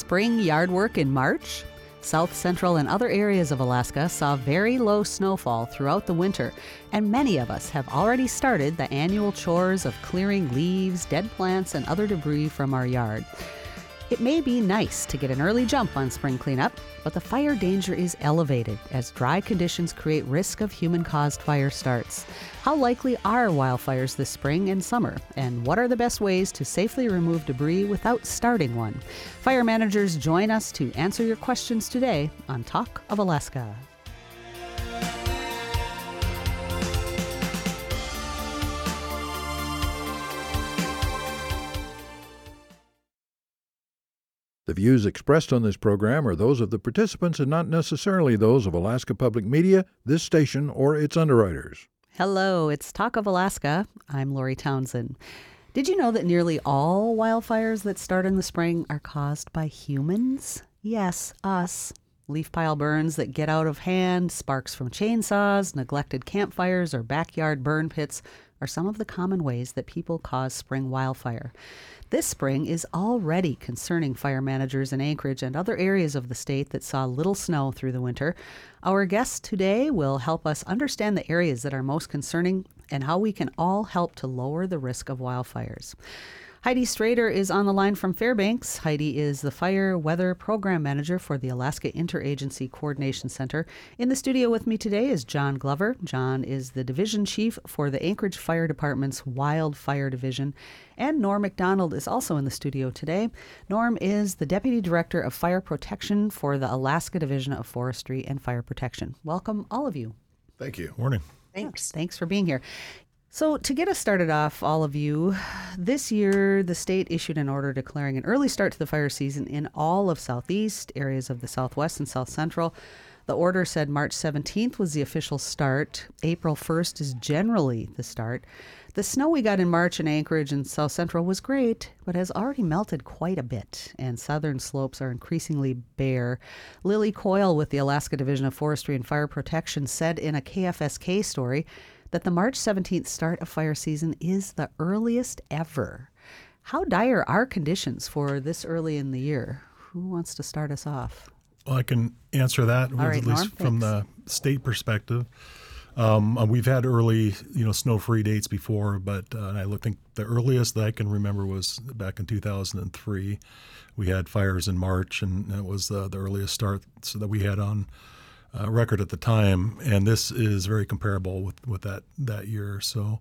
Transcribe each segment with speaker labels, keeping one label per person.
Speaker 1: spring yard work in March? South Central and other areas of Alaska saw very low snowfall throughout the winter, and many of us have already started the annual chores of clearing leaves, dead plants, and other debris from our yard. It may be nice to get an early jump on spring cleanup, but the fire danger is elevated as dry conditions create risk of human-caused fire starts. How likely are wildfires this spring and summer? And what are the best ways to safely remove debris without starting one? Fire managers join us to answer your questions today on Talk of Alaska.
Speaker 2: The views expressed on this program are those of the participants and not necessarily those of Alaska Public Media, this station, or its underwriters.
Speaker 1: Hello, it's Talk of Alaska. I'm Lori Townsend. Did you know that nearly all wildfires that start in the spring are caused by humans? Yes, us. Leaf pile burns that get out of hand, sparks from chainsaws, neglected campfires, or backyard burn pits are some of the common ways that people cause spring wildfire. This spring is already concerning fire managers in Anchorage and other areas of the state that saw little snow through the winter. Our guest today will help us understand the areas that are most concerning and how we can all help to lower the risk of wildfires. Heidi Strader is on the line from Fairbanks. Heidi is the Fire Weather Program Manager for the Alaska Interagency Coordination Center. In the studio with me today is John Glover. John is the Division Chief for the Anchorage Fire Department's Wildfire Division. And Norm McDonald is also in the studio today. Norm is the Deputy Director of Fire Protection for the Alaska Division of Forestry and Fire Protection. Welcome, all of you.
Speaker 3: Thank you.
Speaker 4: Morning.
Speaker 1: Thanks. Thanks for being here. So to get us started off, all of you, this year the state issued an order declaring an early start to the fire season in all of Southeast, areas of the Southwest and South Central. The order said March 17th was the official start. April 1st is generally the start. The snow we got in March in Anchorage and South Central was great, but has already melted quite a bit, and southern slopes are increasingly bare. Lily Coyle with the Alaska Division of Forestry and Fire Protection said in a KFSK story that the March 17th start of fire season is the earliest ever. How dire are conditions for this early in the year? Who wants to start us off?
Speaker 4: Well, I can answer that,
Speaker 1: All right,
Speaker 4: at least
Speaker 1: Norm,
Speaker 4: from the state perspective. We've had early, snow-free dates before, but I think the earliest that I can remember was back in 2003. We had fires in March, and it was the earliest start that we had on record at the time, and this is very comparable with that year. So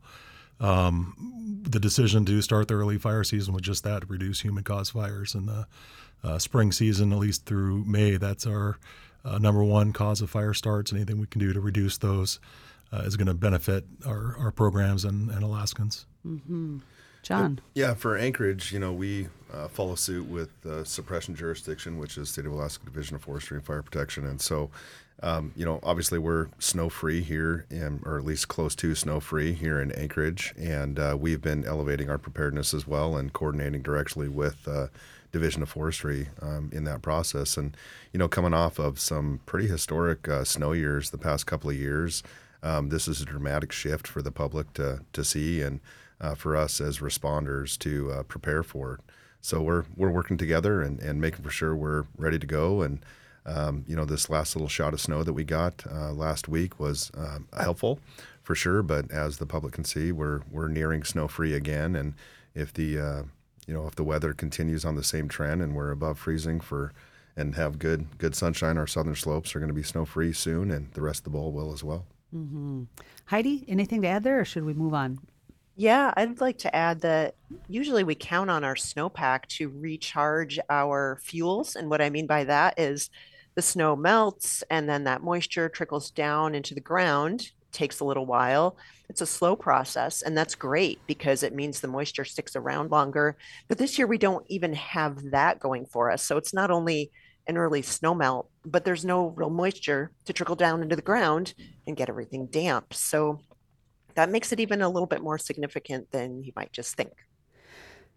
Speaker 4: the decision to start the early fire season was just that, to reduce human-caused fires. In the spring season, at least through May, that's our number one cause of fire starts. Anything we can do to reduce those is going to benefit our programs and Alaskans.
Speaker 1: Mm-hmm. John?
Speaker 3: Yeah, for Anchorage, we follow suit with suppression jurisdiction, which is State of Alaska Division of Forestry and Fire Protection. And so, obviously we're snow-free here, or at least close to snow-free here in Anchorage. And we've been elevating our preparedness as well and coordinating directly with Division of Forestry in that process. And, coming off of some pretty historic snow years the past couple of years, this is a dramatic shift for the public to see, and for us as responders to prepare for it. So we're working together and making for sure we're ready to go. And this last little shot of snow that we got last week was helpful for sure. But as the public can see, we're nearing snow-free again. And if the if the weather continues on the same trend and we're above freezing and have good sunshine, our southern slopes are going to be snow-free soon, and the rest of the bowl will as well.
Speaker 1: Mm-hmm. Heidi, anything to add there, or should we move on?
Speaker 5: Yeah, I'd like to add that usually we count on our snowpack to recharge our fuels. And what I mean by that is the snow melts and then that moisture trickles down into the ground. Takes a little while. It's a slow process, and that's great because it means the moisture sticks around longer. But this year we don't even have that going for us. So it's not only an early snow melt, but there's no real moisture to trickle down into the ground and get everything damp. So that makes it even a little bit more significant than you might just think.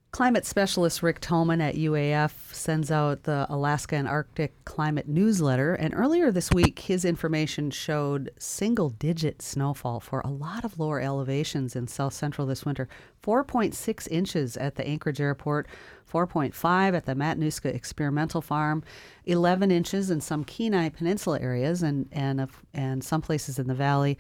Speaker 1: Climate specialist Rick Tolman at UAF sends out the Alaska and Arctic Climate Newsletter, and earlier this week his information showed single-digit snowfall for a lot of lower elevations in south central this winter. 4.6 inches at the Anchorage Airport, 4.5 at the Matanuska Experimental Farm, 11 inches in some Kenai Peninsula areas and some places in the valley.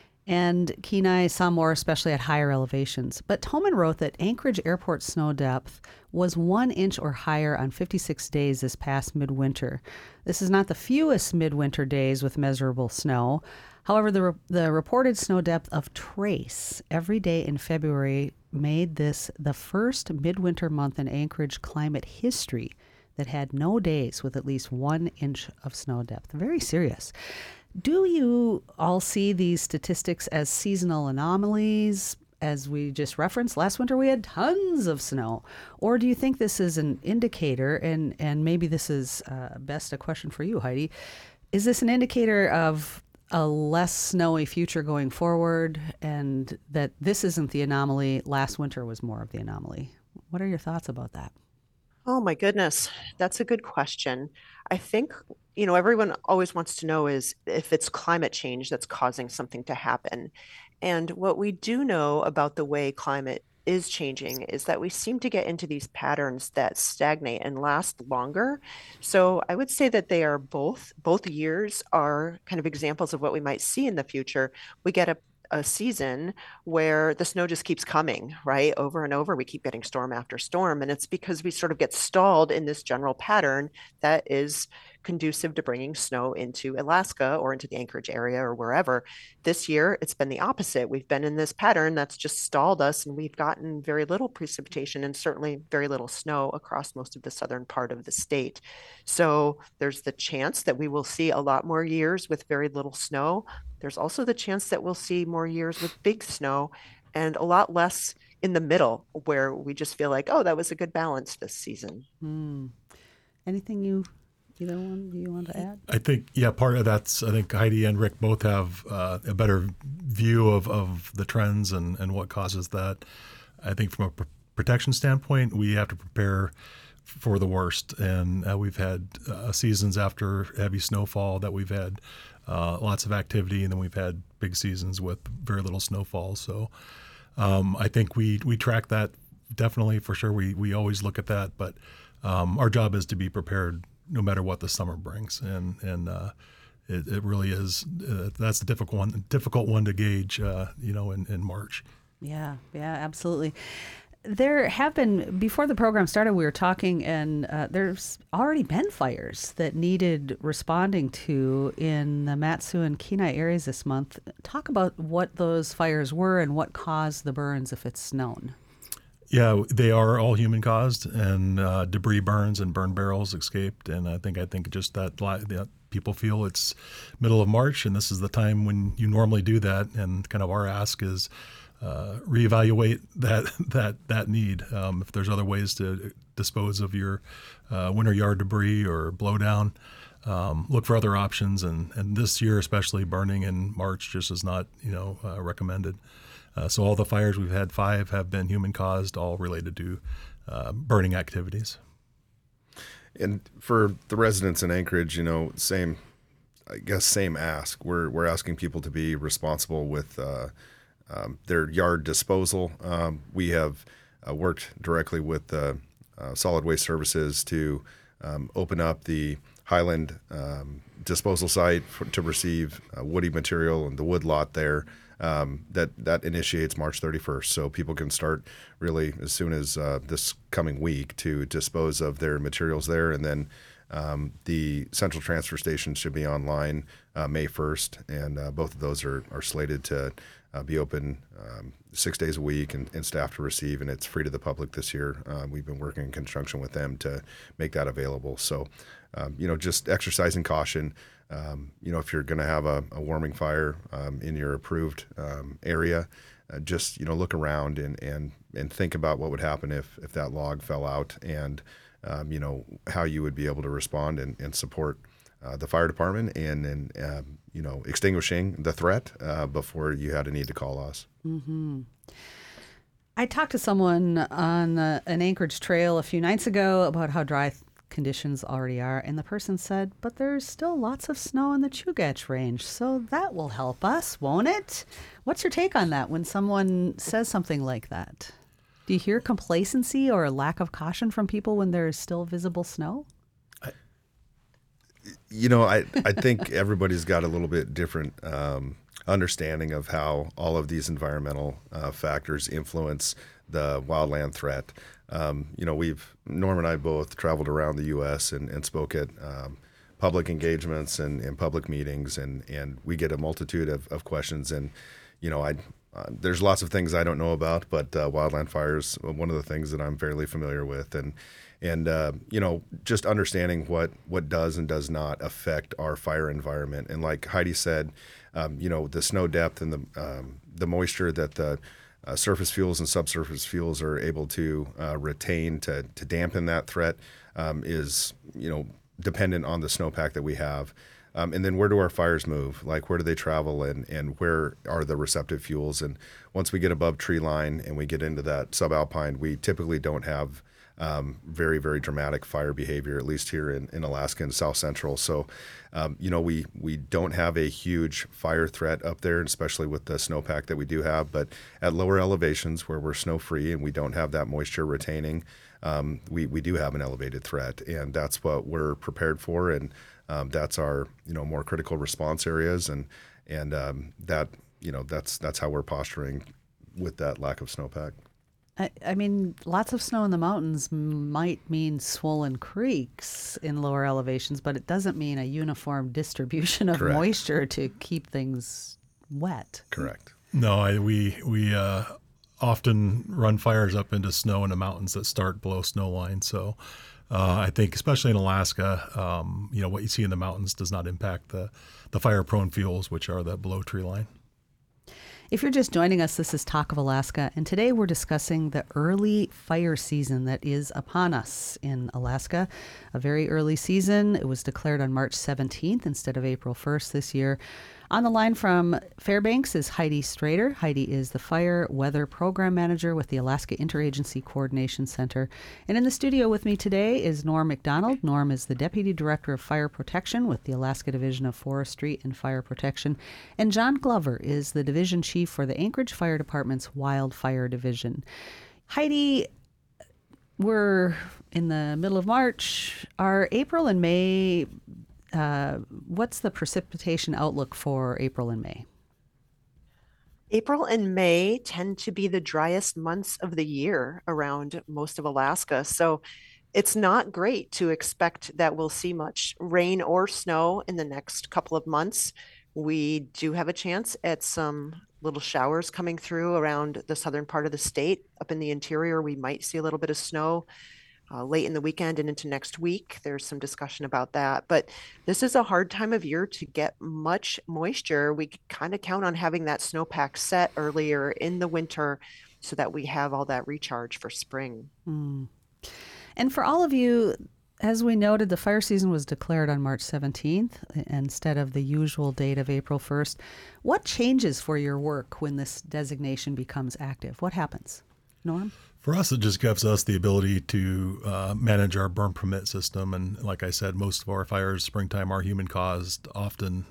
Speaker 1: And Kenai saw more, especially at higher elevations. But Tolman wrote that Anchorage Airport snow depth was 1 inch or higher on 56 days this past midwinter. This is not the fewest midwinter days with measurable snow. However, the reported snow depth of trace every day in February made this the first midwinter month in Anchorage climate history that had no days with at least 1 inch of snow depth. Very serious. Do you all see these statistics as seasonal anomalies? As we just referenced, last winter we had tons of snow. Or do you think this is an indicator, and maybe this is best a question for you, Heidi, is this an indicator of a less snowy future going forward, and that this isn't the anomaly, last winter was more of the anomaly? What are your thoughts about that?
Speaker 5: Oh my goodness, that's a good question. I think, everyone always wants to know is if it's climate change that's causing something to happen. And what we do know about the way climate is changing is that we seem to get into these patterns that stagnate and last longer. So I would say that they are both years are kind of examples of what we might see in the future. We get a season where the snow just keeps coming, right? Over and over, we keep getting storm after storm. And it's because we sort of get stalled in this general pattern that is conducive to bringing snow into Alaska or into the Anchorage area or wherever. This year, it's been the opposite. We've been in this pattern that's just stalled us, and we've gotten very little precipitation and certainly very little snow across most of the southern part of the state. So there's the chance that we will see a lot more years with very little snow. There's also the chance that we'll see more years with big snow and a lot less in the middle where we just feel like, oh, that was a good balance this season.
Speaker 1: Anything either one you want to add?
Speaker 4: I think, part of that's, I think Heidi and Rick both have a better view of the trends and what causes that. I think from a protection standpoint, we have to prepare for the worst. And we've had seasons after heavy snowfall that we've had lots of activity, and then we've had big seasons with very little snowfall. So I think we track that definitely for sure. We always look at that, but our job is to be prepared no matter what the summer brings, and it really is. That's the difficult one to gauge. In March.
Speaker 1: Yeah, absolutely. There have been, before the program started, we were talking, and there's already been fires that needed responding to in the Mat-Su and Kenai areas this month. Talk about what those fires were and what caused the burns, if it's known.
Speaker 4: Yeah, they are all human caused, and debris burns and burn barrels escaped. And I think just that people feel it's middle of March, and this is the time when you normally do that. And kind of our ask is reevaluate that need. If there's other ways to dispose of your winter yard debris or blow down, look for other options. And this year, especially, burning in March just is not recommended. So all the fires we've had, 5 have been human caused, all related to burning activities.
Speaker 3: And for the residents in Anchorage, same ask. We're asking people to be responsible with their yard disposal. We have worked directly with Solid Waste Services to open up the Highland disposal site to receive woody material and the wood lot there. That initiates March 31st, so people can start really as soon as this coming week to dispose of their materials there, and then the central transfer station should be online May 1st, and both of those are slated to be open 6 days a week and staff to receive, and it's free to the public this year. We've been working in conjunction with them to make that available. So, just exercising caution. If you're going to have a warming fire in your approved area, just look around and think about what would happen if that log fell out, and how you would be able to respond and support the fire department and extinguishing the threat before you had a need to call us.
Speaker 1: Mm-hmm. I talked to someone on an Anchorage trail a few nights ago about how dry conditions already are, and the person said, but there's still lots of snow in the Chugach Range, so that will help us, won't it? What's your take on that when someone says something like that? Do you hear complacency or a lack of caution from people when there is still visible snow?
Speaker 3: I think everybody's got a little bit different understanding of how all of these environmental factors influence the wildland threat. Norm and I both traveled around the U.S. and spoke at public engagements and public meetings, and we get a multitude of questions. And, there's lots of things I don't know about, but wildland fires, one of the things that I'm fairly familiar with. And just understanding what does and does not affect our fire environment. And like Heidi said, the snow depth and the moisture that the surface fuels and subsurface fuels are able to retain to dampen that threat is, dependent on the snowpack that we have. And then where do our fires move? Like, where do they travel, and where are the receptive fuels? And once we get above tree line and we get into that subalpine, we typically don't have very, very dramatic fire behavior, at least here in Alaska and South Central. So, we don't have a huge fire threat up there, especially with the snowpack that we do have. But at lower elevations where we're snow-free and we don't have that moisture retaining, we do have an elevated threat, and that's what we're prepared for. And that's our, more critical response areas, and that's how we're posturing with that lack of snowpack.
Speaker 1: I mean, lots of snow in the mountains might mean swollen creeks in lower elevations, but it doesn't mean a uniform distribution of
Speaker 3: Correct.
Speaker 1: moisture to keep things wet.
Speaker 3: Correct.
Speaker 4: No, we often run fires up into snow in the mountains that start below snow line. So I think, especially in Alaska, what you see in the mountains does not impact the fire-prone fuels, which are the below tree line.
Speaker 1: If you're just joining us, this is Talk of Alaska, and today we're discussing the early fire season that is upon us in Alaska. A very early season. It was declared on March 17th instead of April 1st this year. On the line from Fairbanks is Heidi Strader. Heidi is the Fire Weather Program Manager with the Alaska Interagency Coordination Center. And in the studio with me today is Norm McDonald. Norm is the Deputy Director of Fire Protection with the Alaska Division of Forestry and Fire Protection. And John Glover is the Division Chief for the Anchorage Fire Department's Wildfire Division. Heidi, we're in the middle of March. Are April and May... what's the precipitation outlook for April and May?
Speaker 5: April and May tend to be the driest months of the year around most of Alaska. So it's not great to expect that we'll see much rain or snow in the next couple of months. We do have a chance at some little showers coming through around the southern part of the state. Up in the interior, we might see a little bit of snow. Late in the weekend and into next week. There's some discussion about that. But this is a hard time of year to get much moisture. We kind of count on having that snowpack set earlier in the winter so that we have all that recharge for spring.
Speaker 1: And for all of you, as we noted, the fire season was declared on March 17th instead of the usual date of April 1st. What changes for your work when this designation becomes active? What happens? Norm?
Speaker 4: For us, it just gives us the ability to manage our burn permit system. And like I said, most of our fires springtime are human caused, often,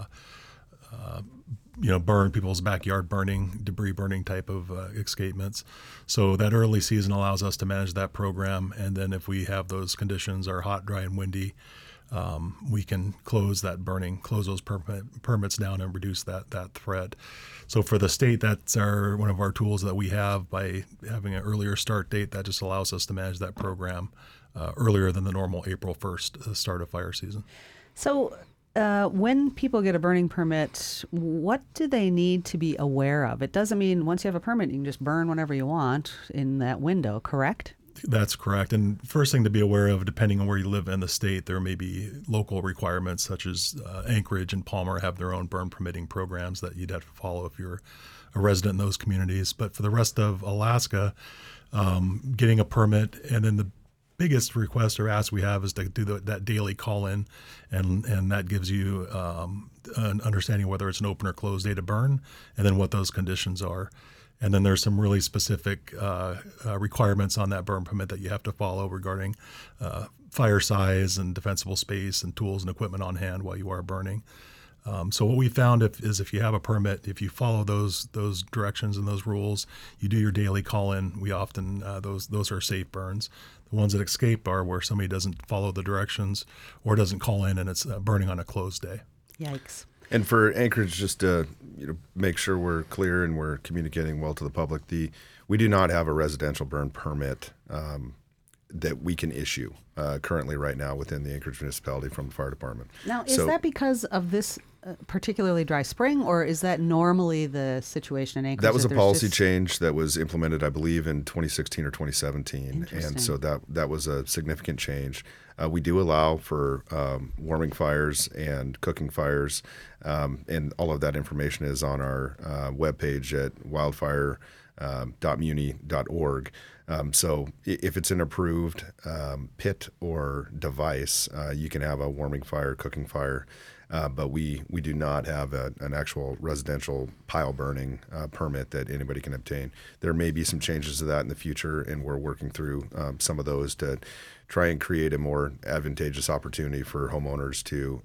Speaker 4: burn people's backyard burning, debris burning type of escapements. So that early season allows us to manage that program. And then if we have those conditions are hot, dry, and windy, we can close those permits down and reduce that threat. So for the state, that's one of our tools that we have by having an earlier start date. That just allows us to manage that program earlier than the normal April 1st start of fire season.
Speaker 1: So when people get a burning permit, what do they need to be aware of? It doesn't mean once you have a permit, you can just burn whenever you want in that window, correct?
Speaker 4: That's correct. And first thing to be aware of, depending on where you live in the state, there may be local requirements such as Anchorage and Palmer have their own burn permitting programs that you'd have to follow if you're a resident in those communities. But for the rest of Alaska, getting a permit, and then the biggest request or ask we have is to do that daily call-in, and that gives you an understanding whether it's an open or closed day to burn, and then what those conditions are. And then there's some really specific requirements on that burn permit that you have to follow regarding fire size and defensible space and tools and equipment on hand while you are burning. So what we found is if you have a permit, if you follow those directions and those rules, you do your daily call-in. We often those are safe burns. The ones that escape are where somebody doesn't follow the directions or doesn't call in, and it's burning on a closed day.
Speaker 1: Yikes.
Speaker 3: And for Anchorage, just to make sure we're clear and we're communicating well to the public, we do not have a residential burn permit that we can issue currently right now within the Anchorage municipality from the fire department.
Speaker 1: Now, is that because of this particularly dry spring, or is that normally the situation in Anchorage?
Speaker 3: That was a policy change that was implemented, I believe, in 2016 or 2017, and so that was a significant change. We do allow for warming fires and cooking fires, and all of that information is on our webpage at wildfire.muni.org. So if it's an approved pit or device, you can have a warming fire, cooking fire, but we do not have an actual residential pile burning permit that anybody can obtain. There may be some changes to that in the future, and we're working through some of those to try and create a more advantageous opportunity for homeowners to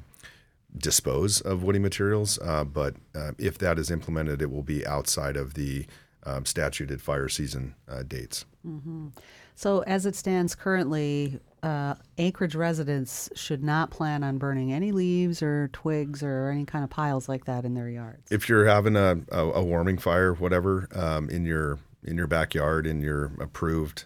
Speaker 3: dispose of woody materials. But if that is implemented, it will be outside of the statuted fire season dates.
Speaker 1: Mm-hmm. So as it stands currently, Anchorage residents should not plan on burning any leaves or twigs or any kind of piles like that in their yards.
Speaker 3: If you're having a warming fire, whatever, in your backyard, in your approved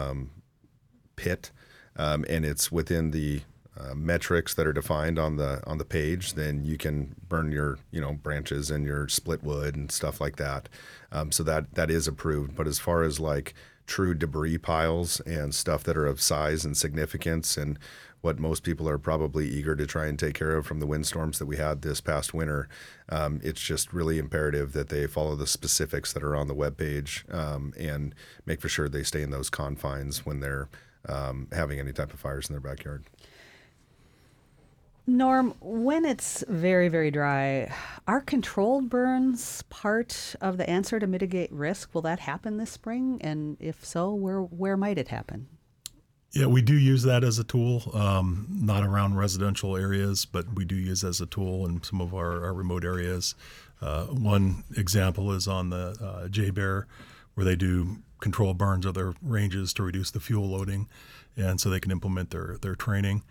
Speaker 3: pit, and it's within the metrics that are defined on the page, then you can burn your branches and your split wood and stuff like that. So that is approved. But as far as like true debris piles and stuff that are of size and significance, and what most people are probably eager to try and take care of from the windstorms that we had this past winter, it's just really imperative that they follow the specifics that are on the webpage and make for sure they stay in those confines when they're having any type of fires in their backyard.
Speaker 1: Norm, when it's very, very dry, are controlled burns part of the answer to mitigate risk? Will that happen this spring? And if so, where might it happen?
Speaker 4: Yeah, we do use that as a tool, not around residential areas, but we do use it as a tool in some of our remote areas. One example is on the J-Bear, where they do controlled burns of their ranges to reduce the fuel loading, and so they can implement their training.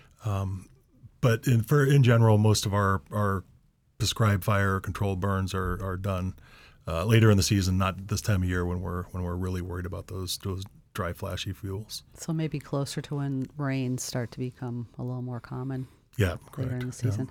Speaker 4: But in general, most of our prescribed fire controlled burns are done later in the season, not this time of year when we're really worried about those dry, flashy fuels.
Speaker 1: So maybe closer to when rains start to become a little more common.
Speaker 4: Yeah,
Speaker 1: later
Speaker 4: correct.
Speaker 1: in the season.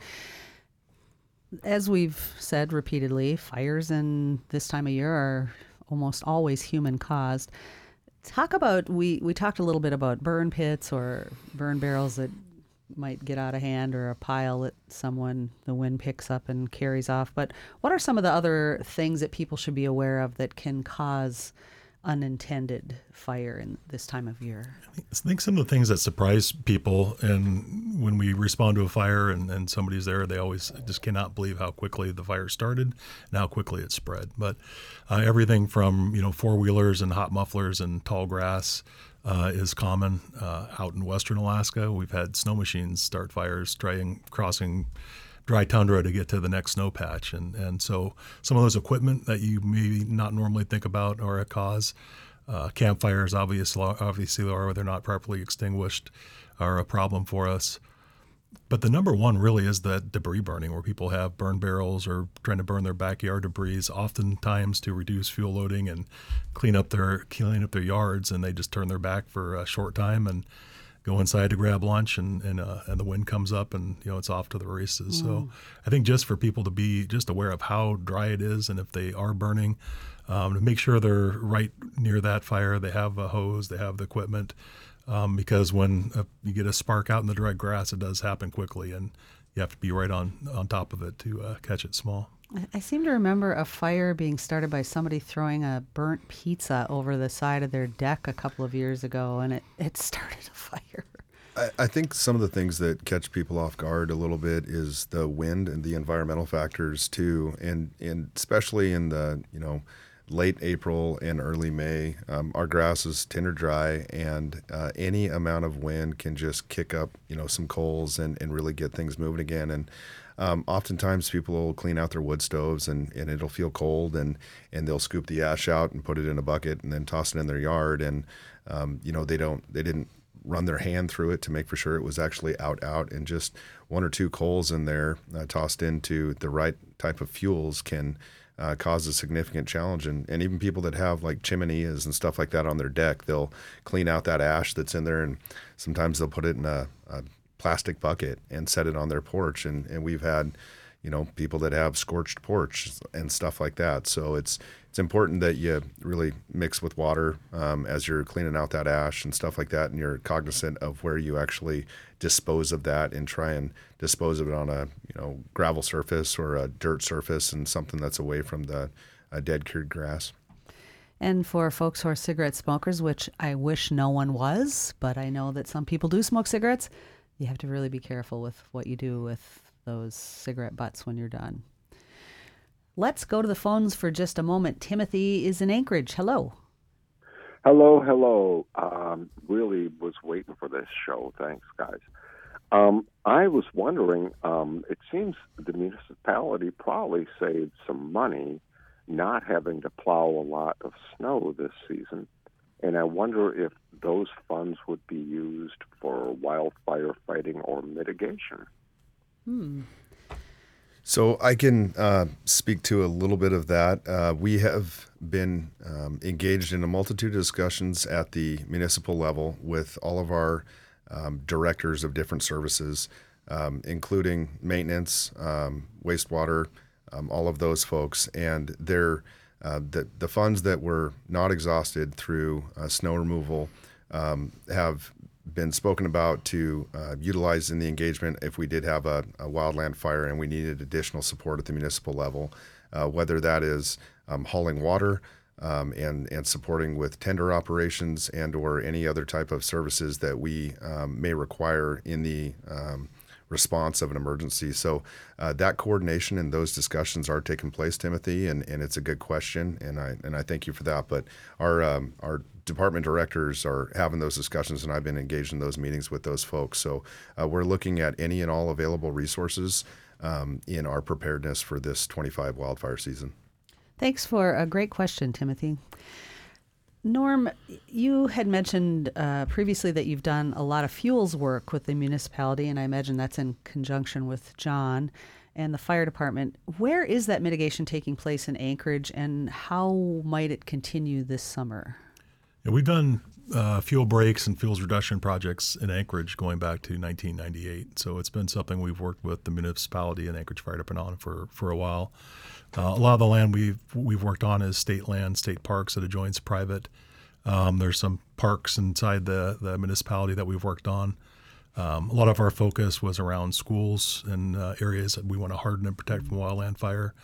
Speaker 1: Yeah. As we've said repeatedly, fires in this time of year are almost always human caused. Talk about we talked a little bit about burn pits or burn barrels that might get out of hand, or a pile that the wind picks up and carries off. But what are some of the other things that people should be aware of that can cause unintended fire in this time of year?
Speaker 4: I think some of the things that surprise people, and when we respond to a fire and somebody's there, they always just cannot believe how quickly the fire started and how quickly it spread. But everything from four-wheelers and hot mufflers and tall grass is common out in western Alaska. We've had snow machines start fires crossing dry tundra to get to the next snow patch. And so some of those equipment that you maybe not normally think about are a cause. Campfires obviously are, where they're not properly extinguished, are a problem for us. But the number one really is that debris burning, where people have burn barrels or trying to burn their backyard debris, oftentimes to reduce fuel loading and clean up their yards, and they just turn their back for a short time and go inside to grab lunch, and the wind comes up, and it's off to the races. So I think just for people to be just aware of how dry it is, and if they are burning, to make sure they're right near that fire, they have a hose, they have the equipment. Because when you get a spark out in the dry grass, it does happen quickly, and you have to be right on top of it to catch it small.
Speaker 1: I seem to remember a fire being started by somebody throwing a burnt pizza over the side of their deck a couple of years ago, and it started a fire.
Speaker 3: I think some of the things that catch people off guard a little bit is the wind and the environmental factors too, and especially in the late April and early May, our grass is tinder dry, and any amount of wind can just kick up, some coals and really get things moving again. And oftentimes people will clean out their wood stoves and it'll feel cold, and they'll scoop the ash out and put it in a bucket and then toss it in their yard. And, they didn't run their hand through it to make for sure it was actually out, and just one or two coals in there tossed into the right type of fuels can cause a significant challenge. And even people that have like chimneys and stuff like that on their deck, they'll clean out that ash that's in there, and sometimes they'll put it in a plastic bucket and set it on their porch. And we've had, people that have scorched porch and stuff like that. So it's important that you really mix with water as you're cleaning out that ash and stuff like that, and you're cognizant of where you actually dispose of that, and try and dispose of it on a gravel surface or a dirt surface, and something that's away from the dead cured grass.
Speaker 1: And for folks who are cigarette smokers, which I wish no one was, but I know that some people do smoke cigarettes, you have to really be careful with what you do with those cigarette butts when you're done. Let's go to the phones for just a moment. Timothy is in Anchorage. Hello.
Speaker 6: Hello. Really was waiting for this show. Thanks, guys. I was wondering, it seems the municipality probably saved some money not having to plow a lot of snow this season. And I wonder if those funds would be used for wildfire fighting or mitigation.
Speaker 3: So I can speak to a little bit of that. We have been engaged in a multitude of discussions at the municipal level with all of our directors of different services, including maintenance, wastewater, all of those folks. And the funds that were not exhausted through snow removal have been spoken about to utilize in the engagement if we did have a wildland fire and we needed additional support at the municipal level, whether that is hauling water and supporting with tender operations and or any other type of services that we may require in the response of an emergency. So that coordination and those discussions are taking place, Timothy, and it's a good question, and I thank you for that. But our department directors are having those discussions, and I've been engaged in those meetings with those folks. So we're looking at any and all available resources in our preparedness for this 25 wildfire season.
Speaker 1: Thanks for a great question, Timothy. Norm, you had mentioned previously that you've done a lot of fuels work with the municipality, and I imagine that's in conjunction with John and the fire department. Where is that mitigation taking place in Anchorage, and how might it continue this summer?
Speaker 4: Yeah, we've done fuel breaks and fuels reduction projects in Anchorage going back to 1998. So it's been something we've worked with the municipality and Anchorage Fire Department on for a while. A lot of the land we've worked on is state land, state parks that adjoins private. There's some parks inside the municipality that we've worked on. A lot of our focus was around schools and areas that we want to harden and protect from wildland fire.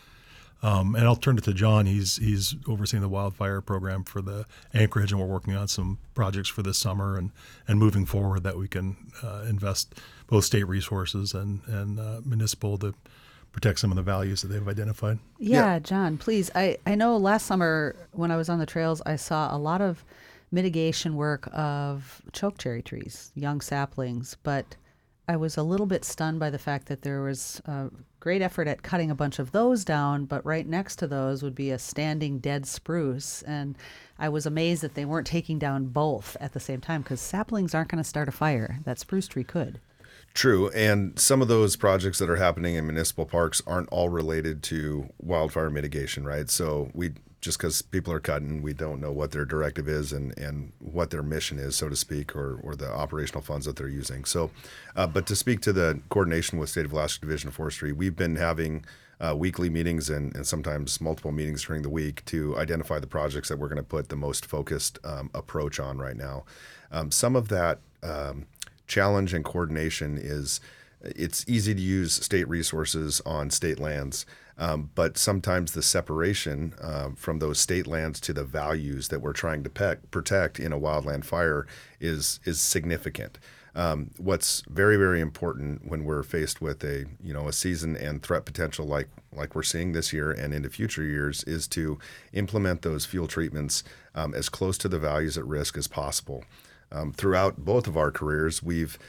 Speaker 4: And I'll turn it to John. He's overseeing the wildfire program for the Anchorage, and we're working on some projects for this summer and moving forward that we can invest both state resources and municipal to protect some of the values that they've identified.
Speaker 1: Yeah, John, please. I know last summer when I was on the trails, I saw a lot of mitigation work of chokecherry trees, young saplings, but I was a little bit stunned by the fact that there was a great effort at cutting a bunch of those down, but right next to those would be a standing dead spruce. And I was amazed that they weren't taking down both at the same time, because saplings aren't going to start a fire. That spruce tree could.
Speaker 3: True, and some of those projects that are happening in municipal parks aren't all related to wildfire mitigation, right? So just because people are cutting, we don't know what their directive is and what their mission is, so to speak, or the operational funds that they're using. So, but to speak to the coordination with State of Alaska Division of Forestry, we've been having weekly meetings and sometimes multiple meetings during the week to identify the projects that we're going to put the most focused approach on right now. Some of that challenge and coordination is it's easy to use state resources on state lands, but sometimes the separation from those state lands to the values that we're trying to protect in a wildland fire is significant. What's very, very important when we're faced with a season and threat potential like we're seeing this year and into future years is to implement those fuel treatments as close to the values at risk as possible. Throughout both of our careers, we've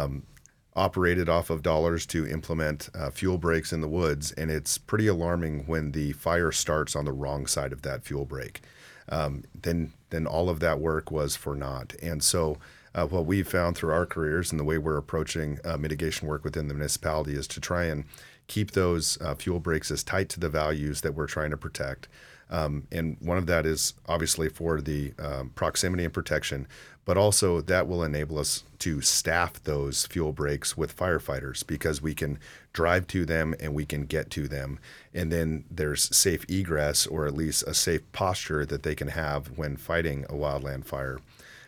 Speaker 3: operated off of dollars to implement fuel breaks in the woods, and it's pretty alarming when the fire starts on the wrong side of that fuel break. Then all of that work was for naught. And so what we've found through our careers and the way we're approaching mitigation work within the municipality is to try and keep those fuel breaks as tight to the values that we're trying to protect. And one of that is obviously for the proximity and protection, but also that will enable us to staff those fuel breaks with firefighters because we can drive to them and we can get to them. And then there's safe egress, or at least a safe posture that they can have when fighting a wildland fire.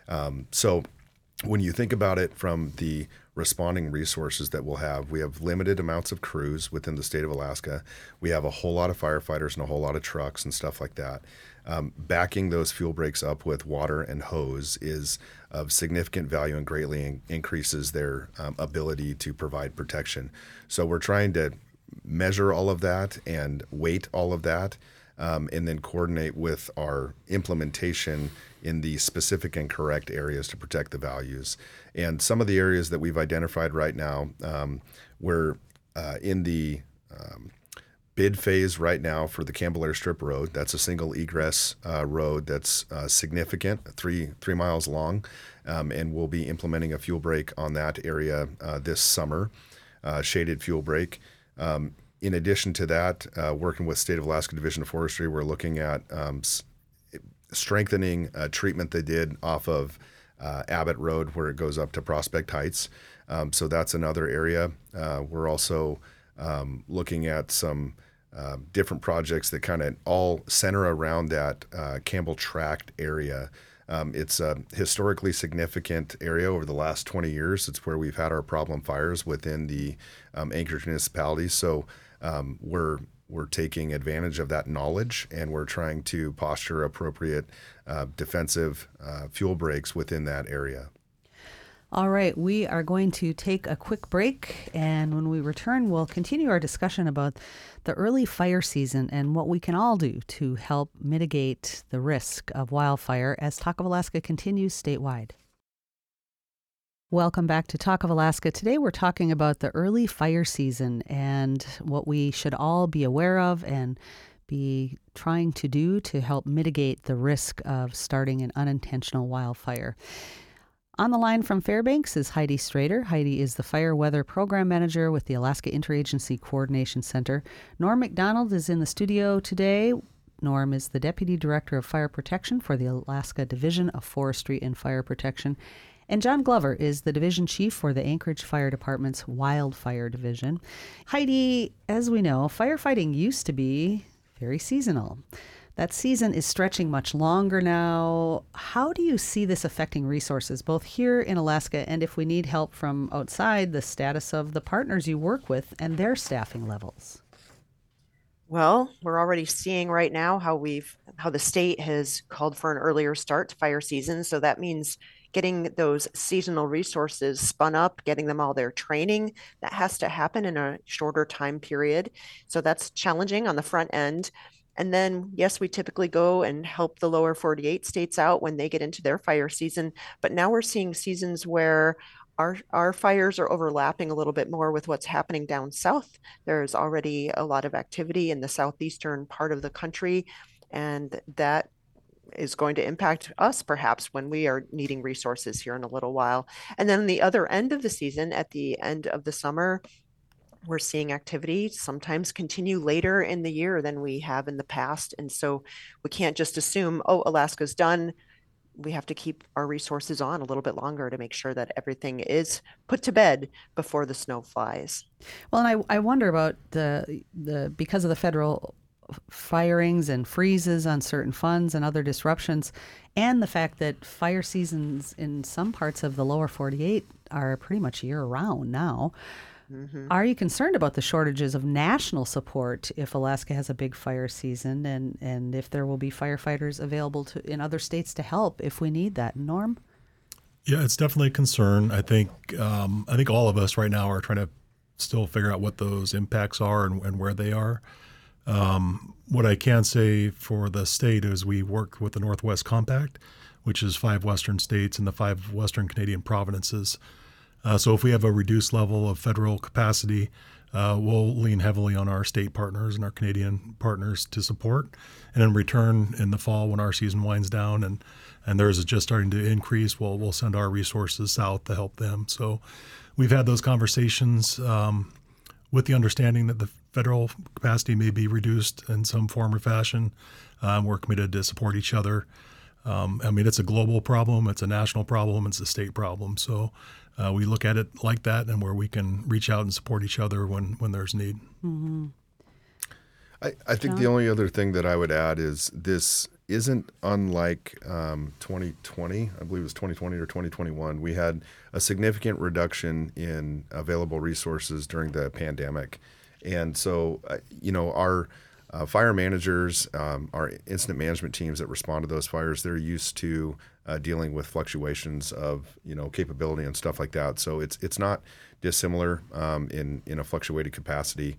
Speaker 3: So when you think about it from the responding resources that we'll have, we have limited amounts of crews within the state of Alaska. We have a whole lot of firefighters and a whole lot of trucks and stuff like that. Backing those fuel breaks up with water and hose is of significant value and greatly increases their ability to provide protection. So we're trying to measure all of that and weight all of that, and then coordinate with our implementation in the specific and correct areas to protect the values. And some of the areas that we've identified right now, we're in the bid phase right now for the Campbell Airstrip Road. That's a single egress road that's significant, three miles long, and we'll be implementing a fuel break on that area this summer, shaded fuel break. In addition to that, working with State of Alaska Division of Forestry, we're looking at strengthening treatment they did off of Abbott Road where it goes up to Prospect Heights. So that's another area. We're also looking at some different projects that kind of all center around that Campbell Tract area. It's a historically significant area over the last 20 years. It's where we've had our problem fires within the Anchorage municipality. So we're taking advantage of that knowledge, and we're trying to posture appropriate defensive fuel breaks within that area.
Speaker 1: All right, we are going to take a quick break, and when we return, we'll continue our discussion about the early fire season and what we can all do to help mitigate the risk of wildfire as Talk of Alaska continues statewide. Welcome back to Talk of Alaska. Today we're talking about the early fire season and what we should all be aware of and be trying to do to help mitigate the risk of starting an unintentional wildfire. On the line from Fairbanks is Heidi Strader. Heidi is the Fire Weather Program Manager with the Alaska Interagency Coordination Center. Norm McDonald is in the studio today. Norm is the Deputy Director of Fire Protection for the Alaska Division of Forestry and Fire Protection. And John Glover is the Division Chief for the Anchorage Fire Department's Wildfire Division. Heidi, as we know, firefighting used to be very seasonal. That season is stretching much longer now. How do you see this affecting resources, both here in Alaska and if we need help from outside, the status of the partners you work with and their staffing levels?
Speaker 5: Well, we're already seeing right now how the state has called for an earlier start to fire season. So that means getting those seasonal resources spun up, getting them all their training, that has to happen in a shorter time period. So that's challenging on the front end. And then, yes, we typically go and help the lower 48 states out when they get into their fire season. But now we're seeing seasons where our fires are overlapping a little bit more with what's happening down south. There's already a lot of activity in the southeastern part of the country, and that is going to impact us perhaps when we are needing resources here in a little while. And then the other end of the season, at the end of the summer, we're seeing activity sometimes continue later in the year than we have in the past. And so we can't just assume, oh, Alaska's done. We have to keep our resources on a little bit longer to make sure that everything is put to bed before the snow flies.
Speaker 1: Well, and I wonder about the because of the federal firings and freezes on certain funds and other disruptions, and the fact that fire seasons in some parts of the lower 48 are pretty much year round now. Mm-hmm. Are you concerned about the shortages of national support if Alaska has a big fire season and if there will be firefighters available in other states to help if we need that? Norm?
Speaker 4: Yeah, it's definitely a concern. I think all of us right now are trying to still figure out what those impacts are and where they are. What I can say for the state is we work with the Northwest Compact, which is 5 Western states and the 5 Western Canadian provinces. So if we have a reduced level of federal capacity, we'll lean heavily on our state partners and our Canadian partners to support. And in return, in the fall when our season winds down and theirs is just starting to increase, we'll send our resources south to help them. So we've had those conversations with the understanding that the federal capacity may be reduced in some form or fashion. We're committed to support each other. It's a global problem, it's a national problem, it's a state problem. So we look at it like that, and where we can reach out and support each other when there's need.
Speaker 1: Mm-hmm.
Speaker 3: I think the only other thing that I would add is this isn't unlike 2020. I believe it was 2020 or 2021. We had a significant reduction in available resources during the pandemic. And so, our fire managers, our incident management teams that respond to those fires, they're used to dealing with fluctuations of, capability and stuff like that. So it's not dissimilar in a fluctuated capacity.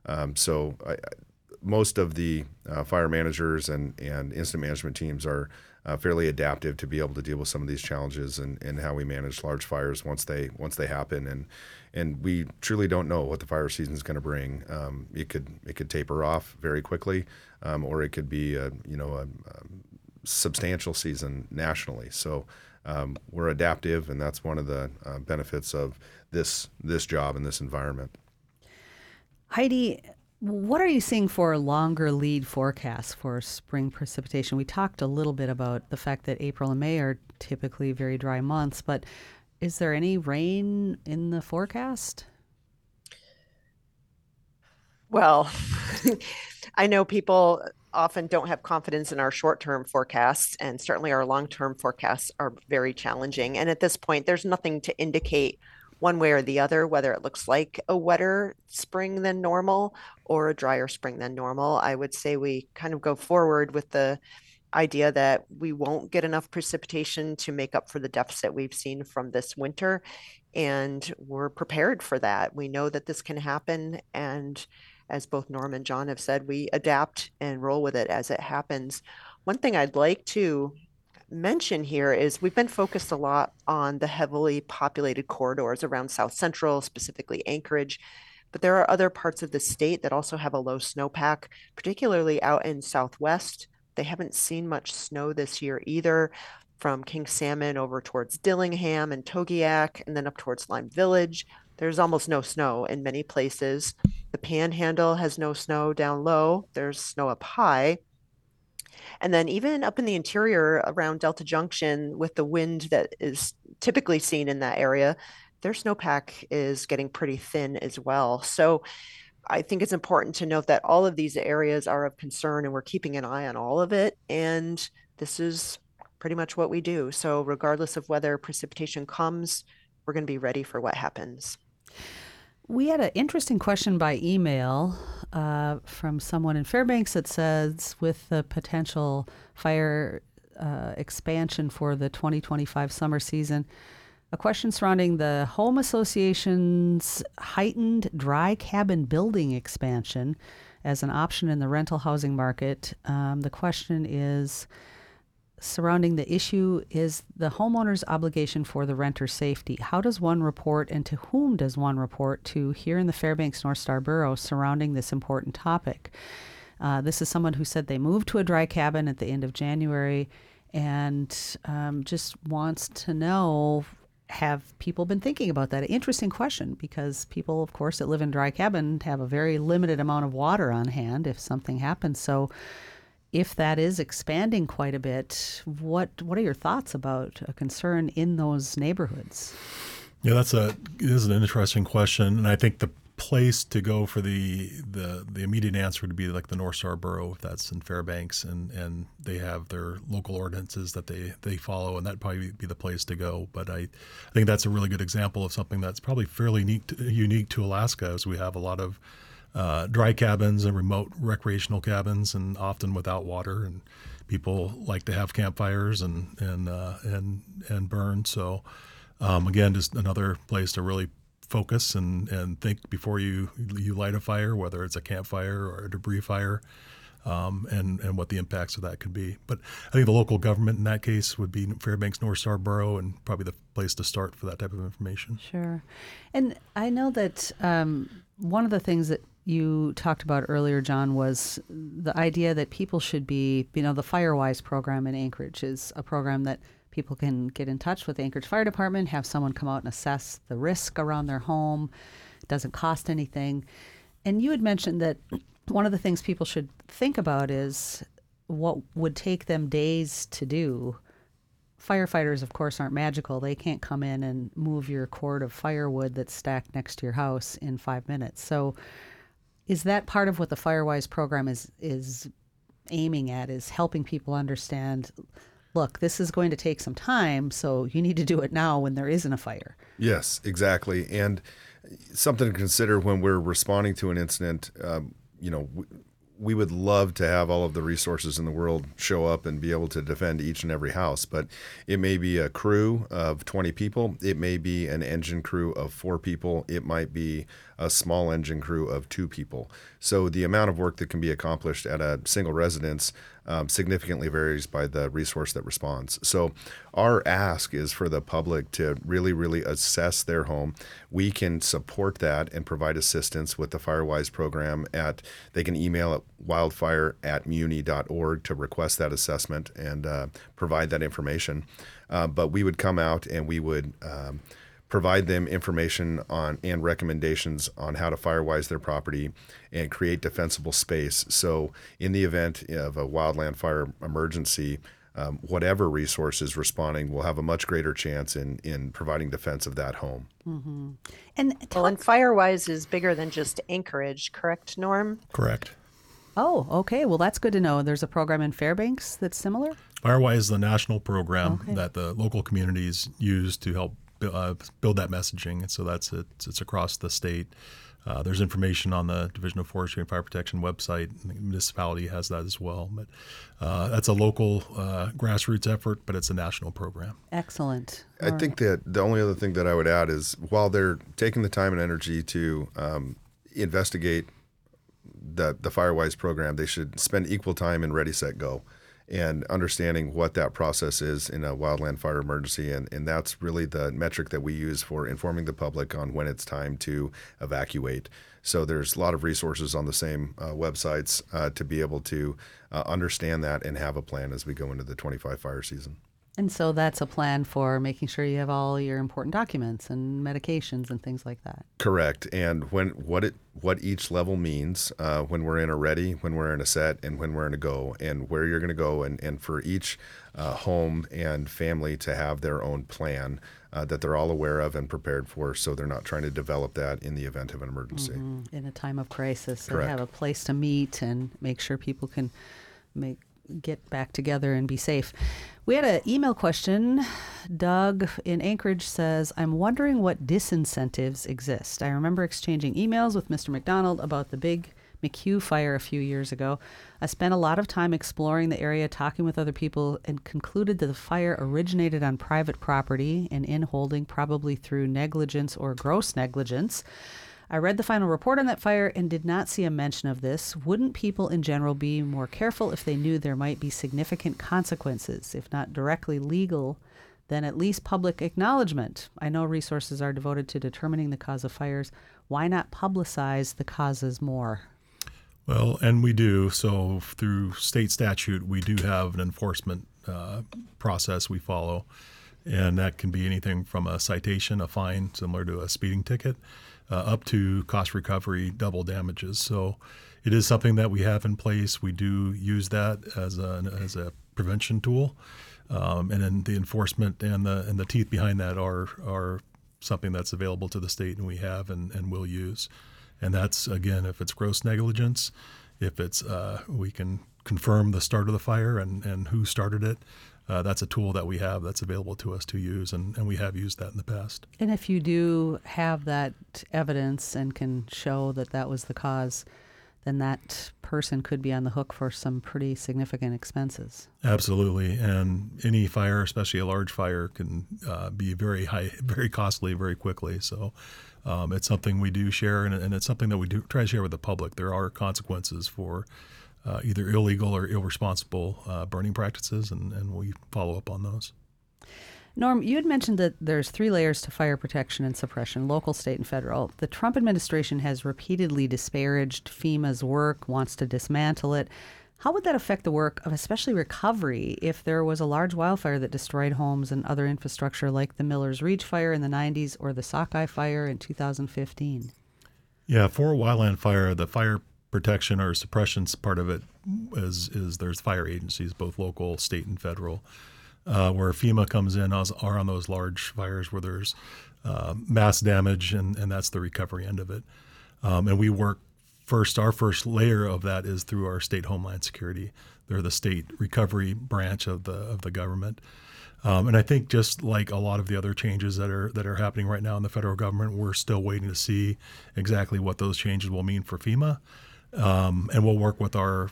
Speaker 3: Most of the fire managers and incident management teams are fairly adaptive to be able to deal with some of these challenges and how we manage large fires once they happen. And we truly don't know what the fire season is going to bring. It could taper off very quickly, or it could be a substantial season nationally. So we're adaptive, and that's one of the benefits of this job and this environment.
Speaker 1: Heidi, what are you seeing for longer lead forecasts for spring precipitation? We talked a little bit about the fact that April and May are typically very dry months, but is there any rain in the forecast?
Speaker 5: Well, I know people often don't have confidence in our short-term forecasts, and certainly our long-term forecasts are very challenging. And at this point, there's nothing to indicate one way or the other, whether it looks like a wetter spring than normal or a drier spring than normal. I would say we kind of go forward with the idea that we won't get enough precipitation to make up for the deficit we've seen from this winter. And we're prepared for that. We know that this can happen. And as both Norm and John have said, we adapt and roll with it as it happens. One thing I'd like to mention here is we've been focused a lot on the heavily populated corridors around South Central, specifically Anchorage, but there are other parts of the state that also have a low snowpack, particularly out in Southwest. They haven't seen much snow this year either, from King Salmon over towards Dillingham and Togiak, and then up towards Lime Village. There's almost no snow in many places. The Panhandle has no snow down low. There's snow up high. And then even up in the interior around Delta Junction, with the wind that is typically seen in that area, their snowpack is getting pretty thin as well. So I think it's important to note that all of these areas are of concern, and we're keeping an eye on all of it. And this is pretty much what we do. So regardless of whether precipitation comes, we're going to be ready for what happens.
Speaker 1: We had an interesting question by email from someone in Fairbanks that says, with the potential fire expansion for the 2025 summer season, a question surrounding the Home Association's heightened dry cabin building expansion as an option in the rental housing market. The question is surrounding the issue is the homeowner's obligation for the renter's safety. How does one report, and to whom does one report to here in the Fairbanks North Star Borough surrounding this important topic? This is someone who said they moved to a dry cabin at the end of January and just wants to know, have people been thinking about that? An interesting question, because people, of course, that live in dry cabin have a very limited amount of water on hand if something happens. So if that is expanding quite a bit, what are your thoughts about a concern in those neighborhoods?
Speaker 4: Yeah, it is an interesting question, and I think the place to go for the immediate answer would be like the North Star Borough, if that's in Fairbanks, and they have their local ordinances that they follow, and that'd probably be the place to go. But I think that's a really good example of something that's probably fairly unique to Alaska, as we have a lot of dry cabins and remote recreational cabins, and often without water. And people like to have campfires and burn. So again, just another place to really focus and think before you light a fire, whether it's a campfire or a debris fire, and what the impacts of that could be. But I think the local government in that case would be Fairbanks North Star Borough, and probably the place to start for that type of information.
Speaker 1: Sure. And I know that one of the things that you talked about earlier, John, was the idea that people should be, the FireWise program in Anchorage is a program that people can get in touch with the Anchorage Fire Department, have someone come out and assess the risk around their home. It doesn't cost anything. And you had mentioned that one of the things people should think about is what would take them days to do. Firefighters, of course, aren't magical. They can't come in and move your cord of firewood that's stacked next to your house in 5 minutes. So is that part of what the FireWise program is aiming at, is helping people understand, look, this is going to take some time, so you need to do it now when there isn't a fire?
Speaker 3: Yes, exactly. And something to consider when we're responding to an incident, we would love to have all of the resources in the world show up and be able to defend each and every house, but it may be a crew of 20 people. It may be an engine crew of 4 people. It might be a small engine crew of 2 people. So the amount of work that can be accomplished at a single residence significantly varies by the resource that responds. So our ask is for the public to really, really assess their home. We can support that and provide assistance with the FireWise program. They can email at wildfire@muni.org to request that assessment and provide that information. But we would come out and we would provide them information on and recommendations on how to FireWise their property and create defensible space. So in the event of a wildland fire emergency, whatever resource is responding will have a much greater chance in providing defense of that home.
Speaker 1: Mm-hmm. And
Speaker 5: FireWise is bigger than just Anchorage, correct, Norm?
Speaker 4: Correct.
Speaker 1: Oh, okay. Well, that's good to know. There's a program in Fairbanks that's similar?
Speaker 4: FireWise is the national program that the local communities use to help build that messaging. And so it's across the state. There's information on the Division of Forestry and Fire Protection website. And the municipality has that as well. But that's a local grassroots effort, but it's a national program.
Speaker 1: Excellent.
Speaker 3: I think that the only other thing that I would add is while they're taking the time and energy to investigate the FireWise program, they should spend equal time in Ready, Set, Go, and understanding what that process is in a wildland fire emergency. And that's really the metric that we use for informing the public on when it's time to evacuate. So there's a lot of resources on the same websites to be able to understand that and have a plan as we go into the 25 fire season.
Speaker 1: And so that's a plan for making sure you have all your important documents and medications and things like that.
Speaker 3: Correct. And what each level means when we're in a ready, when we're in a set, and when we're in a go, and where you're going to go, and for each home and family to have their own plan that they're all aware of and prepared for, so they're not trying to develop that in the event of an emergency.
Speaker 1: Mm-hmm. In a time of crisis. So
Speaker 3: Correct.
Speaker 1: Have a place to meet and make sure people can get back together and be safe. We had an email question. Doug in Anchorage says, I'm wondering what disincentives exist. I remember exchanging emails with Mr. McDonald about the big McHugh fire a few years ago. I spent a lot of time exploring the area, talking with other people, and concluded that the fire originated on private property and in holding, probably through negligence or gross negligence. I read the final report on that fire and did not see a mention of this. Wouldn't people in general be more careful if they knew there might be significant consequences, if not directly legal, then at least public acknowledgement? I know resources are devoted to determining the cause of fires. Why not publicize the causes more?
Speaker 4: Well, and we do. So through state statute, we do have an enforcement process we follow. And that can be anything from a citation, a fine, similar to a speeding ticket, up to cost recovery, double damages. So it is something that we have in place. We do use that as a prevention tool. And then the enforcement and the teeth behind that are something that's available to the state and we have and will use. And that's, again, if it's gross negligence, if it's we can confirm the start of the fire and who started it. that's a tool that we have that's available to us to use, and we have used that in the past.
Speaker 1: And if you do have that evidence and can show that that was the cause, then that person could be on the hook for some pretty significant expenses.
Speaker 4: Absolutely. And any fire, especially a large fire, can be very high, very costly, very quickly. So it's something we do share, and it's something that we do try to share with the public. There are consequences for either illegal or irresponsible burning practices, and we follow up on those.
Speaker 1: Norm, you had mentioned that there's 3 layers to fire protection and suppression, local, state, and federal. The Trump administration has repeatedly disparaged FEMA's work, wants to dismantle it. How would that affect the work of especially recovery if there was a large wildfire that destroyed homes and other infrastructure like the Miller's Reach fire in the 90s or the Sockeye fire in 2015?
Speaker 4: Yeah, for a wildland fire, the fire protection or suppression part of it is there's fire agencies, both local, state, and federal. Where FEMA comes in are on those large fires where there's mass damage, and that's the recovery end of it. And we work first, our first layer of that is through our state Homeland Security. They're the state recovery branch of the government. And I think just like a lot of the other changes that are happening right now in the federal government, we're still waiting to see exactly what those changes will mean for FEMA. And we'll work with our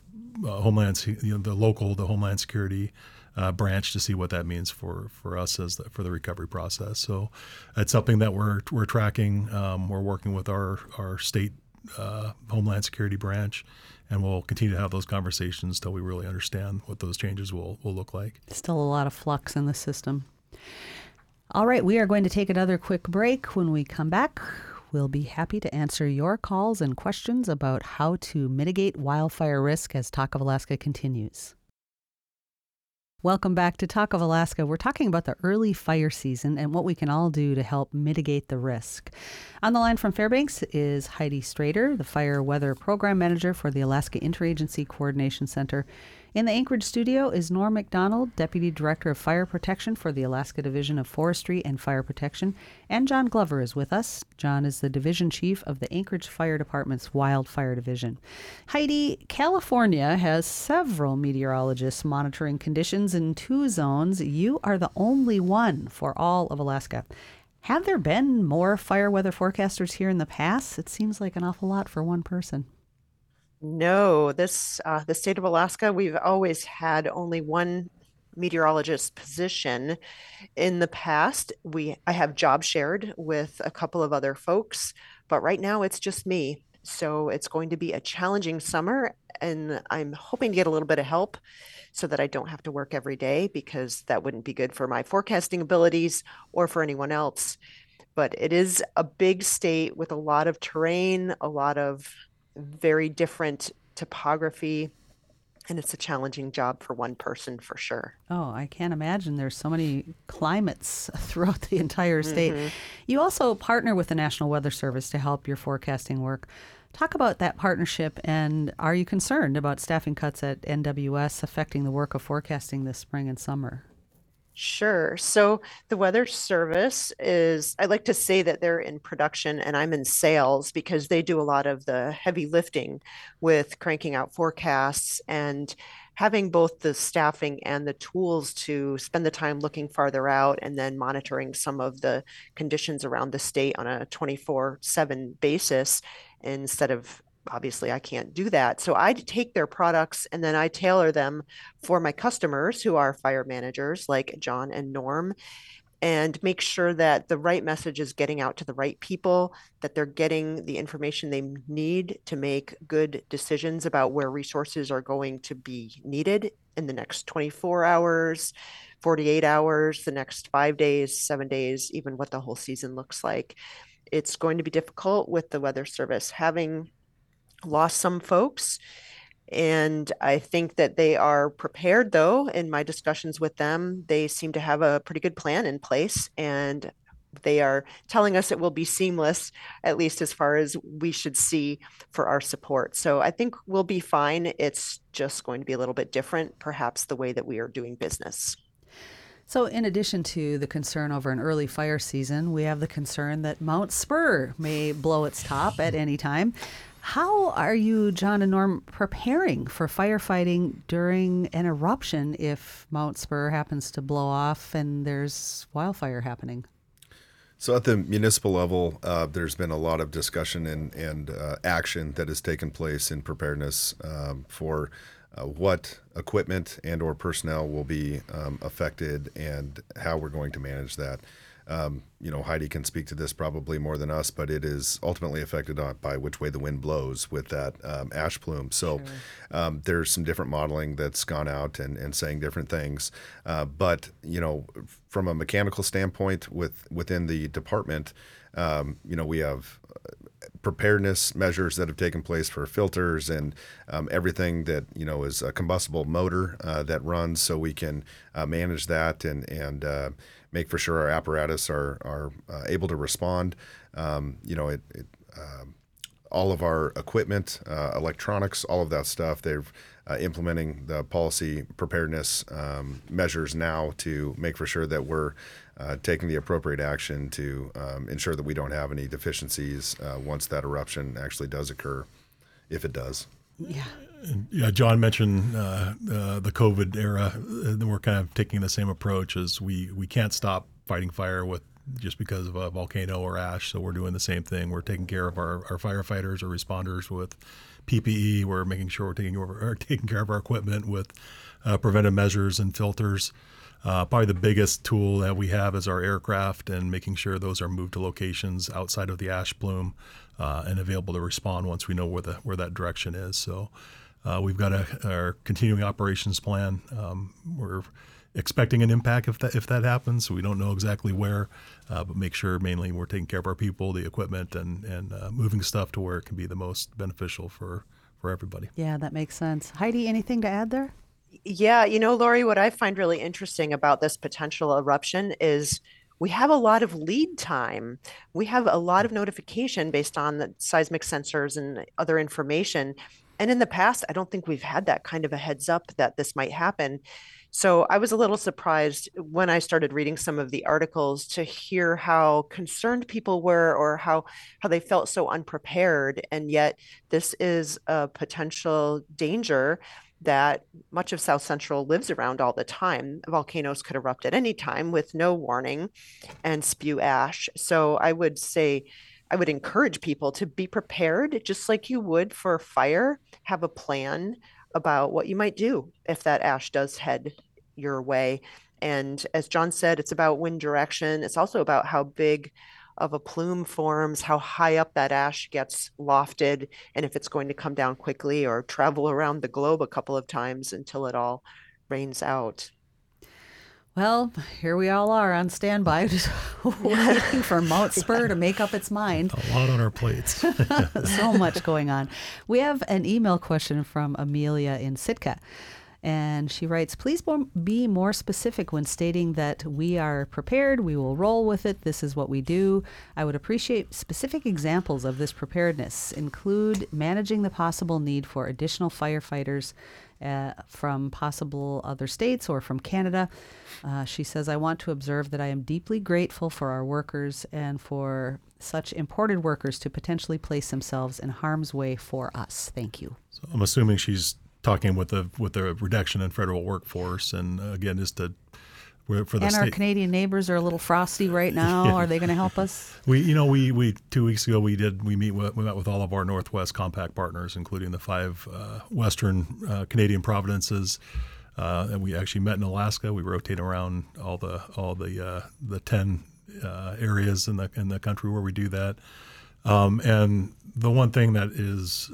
Speaker 4: the Homeland Security branch to see what that means for us for the recovery process. So it's something that we're tracking. We're working with our state Homeland Security branch, and we'll continue to have those conversations till we really understand what those changes will look like.
Speaker 1: Still a lot of flux in the system. All right, we are going to take another quick break. When we come back, we'll be happy to answer your calls and questions about how to mitigate wildfire risk as Talk of Alaska continues. Welcome back to Talk of Alaska. We're talking about the early fire season and what we can all do to help mitigate the risk. On the line from Fairbanks is Heidi Strader, the Fire Weather Program Manager for the Alaska Interagency Coordination Center. In the Anchorage studio is Norm McDonald, Deputy Director of Fire Protection for the Alaska Division of Forestry and Fire Protection, and John Glover is with us. John is the Division Chief of the Anchorage Fire Department's Wildfire Division. Heidi, California has several meteorologists monitoring conditions in 2 zones. You are the only one for all of Alaska. Have there been more fire weather forecasters here in the past? It seems like an awful lot for one person.
Speaker 5: No, the state of Alaska, we've always had only one meteorologist position. In the past, I have job shared with a couple of other folks, but right now it's just me. So it's going to be a challenging summer, and I'm hoping to get a little bit of help so that I don't have to work every day, because that wouldn't be good for my forecasting abilities or for anyone else. But it is a big state with a lot of terrain, a lot of very different topography, and it's a challenging job for one person for sure.
Speaker 1: Oh, I can't imagine. There's so many climates throughout the entire state. Mm-hmm. You also partner with the National Weather Service to help your forecasting work. Talk about that partnership, and are you concerned about staffing cuts at NWS affecting the work of forecasting this spring and summer?
Speaker 5: Sure. So the Weather Service I like to say that they're in production and I'm in sales, because they do a lot of the heavy lifting with cranking out forecasts and having both the staffing and the tools to spend the time looking farther out and then monitoring some of the conditions around the state on a 24/7 basis instead of, obviously I can't do that. So I take their products and then I tailor them for my customers, who are fire managers like John and Norm, and make sure that the right message is getting out to the right people, that they're getting the information they need to make good decisions about where resources are going to be needed in the next 24 hours, 48 hours, the next 5 days, 7 days, even what the whole season looks like. It's going to be difficult with the Weather Service, having lost some folks, and I think that they are prepared, though. In my discussions with them, they seem to have a pretty good plan in place, and they are telling us it will be seamless, at least as far as we should see for our support. So I think we'll be fine. It's just going to be a little bit different, perhaps the way that we are doing business.
Speaker 1: So in addition to the concern over an early fire season, we have the concern that Mount Spur may blow its top at any time. How are you, John and Norm, preparing for firefighting during an eruption if Mount Spur happens to blow off and there's wildfire happening?
Speaker 3: So at the municipal level, there's been a lot of discussion and action that has taken place in preparedness for what equipment and or personnel will be affected and how we're going to manage that. Heidi can speak to this probably more than us, but it is ultimately affected by which way the wind blows with that ash plume. So there's some different modeling that's gone out and saying different things. But from a mechanical standpoint within the department, we have preparedness measures that have taken place for filters and everything that is a combustible motor that runs, so we can manage that and make for sure our apparatus are able to respond. All of our equipment, electronics, all of that stuff, they're implementing the policy preparedness measures now to make for sure that we're taking the appropriate action to ensure that we don't have any deficiencies once that eruption actually does occur, if it does.
Speaker 1: Yeah.
Speaker 4: Yeah, John mentioned the COVID era. We're kind of taking the same approach as we can't stop fighting fire just because of a volcano or ash. So we're doing the same thing. We're taking care of our firefighters or responders with PPE. We're making sure we're taking care of our equipment with preventive measures and filters. Probably the biggest tool that we have is our aircraft and making sure those are moved to locations outside of the ash plume and available to respond once we know where that direction is. So we've got our continuing operations plan. We're expecting an impact if that happens. So we don't know exactly where, but make sure mainly we're taking care of our people, the equipment, and moving stuff to where it can be the most beneficial for everybody.
Speaker 1: Yeah, that makes sense. Heidi, anything to add there?
Speaker 5: Yeah, Lori, what I find really interesting about this potential eruption is we have a lot of lead time. We have a lot of notification based on the seismic sensors and other information. And in the past, I don't think we've had that kind of a heads up that this might happen. So I was a little surprised when I started reading some of the articles to hear how concerned people were or how they felt so unprepared. And yet this is a potential danger that much of South Central lives around all the time. Volcanoes could erupt at any time with no warning and spew ash. So I would say, I would encourage people to be prepared, just like you would for fire. Have a plan about what you might do if that ash does head your way. And as John said, it's about wind direction. It's also about how big of a plume forms, how high up that ash gets lofted, and if it's going to come down quickly or travel around the globe a couple of times until it all rains out.
Speaker 1: Well, here we all are on standby, just waiting for Mount Spur to make up its mind.
Speaker 4: A lot on our plates.
Speaker 1: So much going on. We have an email question from Amelia in Sitka. And she writes, please be more specific when stating that we are prepared, we will roll with it, this is what we do. I would appreciate specific examples of this preparedness. Include managing the possible need for additional firefighters from possible other states or from Canada. She says, I want to observe that I am deeply grateful for our workers and for such imported workers to potentially place themselves in harm's way for us. Thank you.
Speaker 4: So I'm assuming she's talking with the reduction in federal workforce, and again, just for the
Speaker 1: and
Speaker 4: state.
Speaker 1: Our Canadian neighbors are a little frosty right now. Yeah. Are they going to help us?
Speaker 4: We 2 weeks ago we met with all of our Northwest Compact partners, including the 5 Western Canadian provinces, and we actually met in Alaska. We rotate around all the 10 areas in the country where we do that, and the one thing that is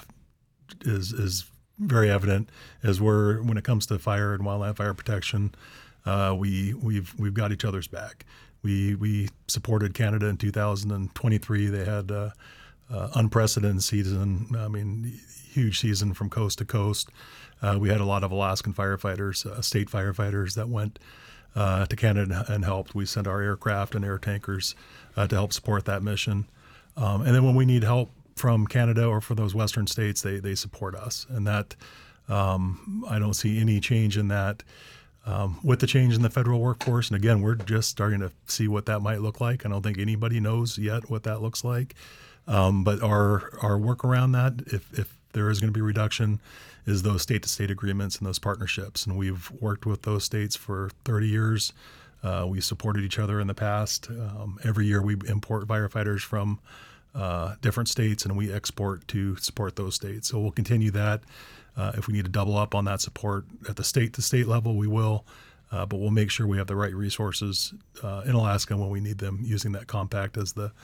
Speaker 4: very evident is when it comes to fire and wildland fire protection, we've got each other's back. We supported Canada in 2023. They had unprecedented season. I mean, huge season from coast to coast. We had a lot of Alaskan firefighters, state firefighters that went to Canada and helped. We sent our aircraft and air tankers to help support that mission. And then when we need help from Canada or for those Western states, they support us. And that I don't see any change in that. With the change in the federal workforce, and again, we're just starting to see what that might look like. I don't think anybody knows yet what that looks like. But our work around that, if there is going to be reduction, is those state-to-state agreements and those partnerships. And we've worked with those states for 30 years. We supported each other in the past. Every year we import firefighters from different states, and we export to support those states. So we'll continue that. If we need to double up on that support at the state-to-state level, we will. But we'll make sure we have the right resources in Alaska when we need them, using that compact as the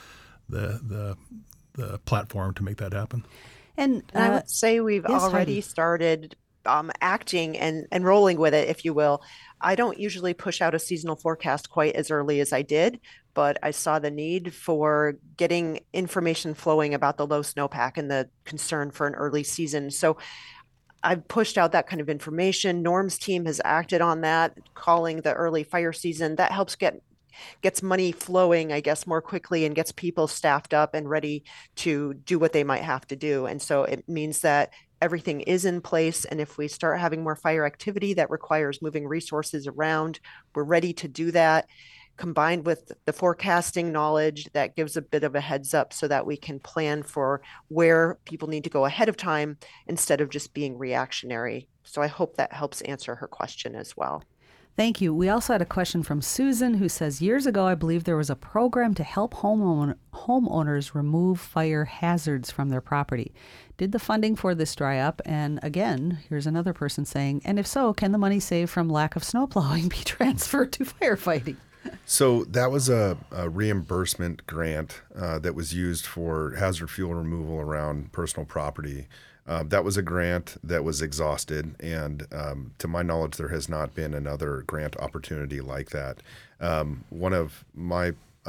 Speaker 4: platform to make that happen.
Speaker 1: And
Speaker 5: And I would say we've
Speaker 1: yes,
Speaker 5: already
Speaker 1: Heidi.
Speaker 5: started acting and rolling with it, if you will. I don't usually push out a seasonal forecast quite as early as I did, but I saw the need for getting information flowing about the low snowpack and the concern for an early season. So I've pushed out that kind of information. Norm's team has acted on that, calling the early fire season. That helps gets money flowing, I guess, more quickly and gets people staffed up and ready to do what they might have to do. And so it means that everything is in place. And if we start having more fire activity that requires moving resources around, we're ready to do that. Combined with the forecasting knowledge, that gives a bit of a heads up so that we can plan for where people need to go ahead of time instead of just being reactionary. So I hope that helps answer her question as well.
Speaker 1: Thank you. We also had a question from Susan, who says, years ago, I believe there was a program to help homeowners remove fire hazards from their property. Did the funding for this dry up? And again, here's another person saying, and if so, can the money saved from lack of snow plowing be transferred to firefighting?
Speaker 3: So that was a reimbursement grant that was used for hazard fuel removal around personal property. That was a grant that was exhausted, and to my knowledge, there has not been another grant opportunity like that. One of my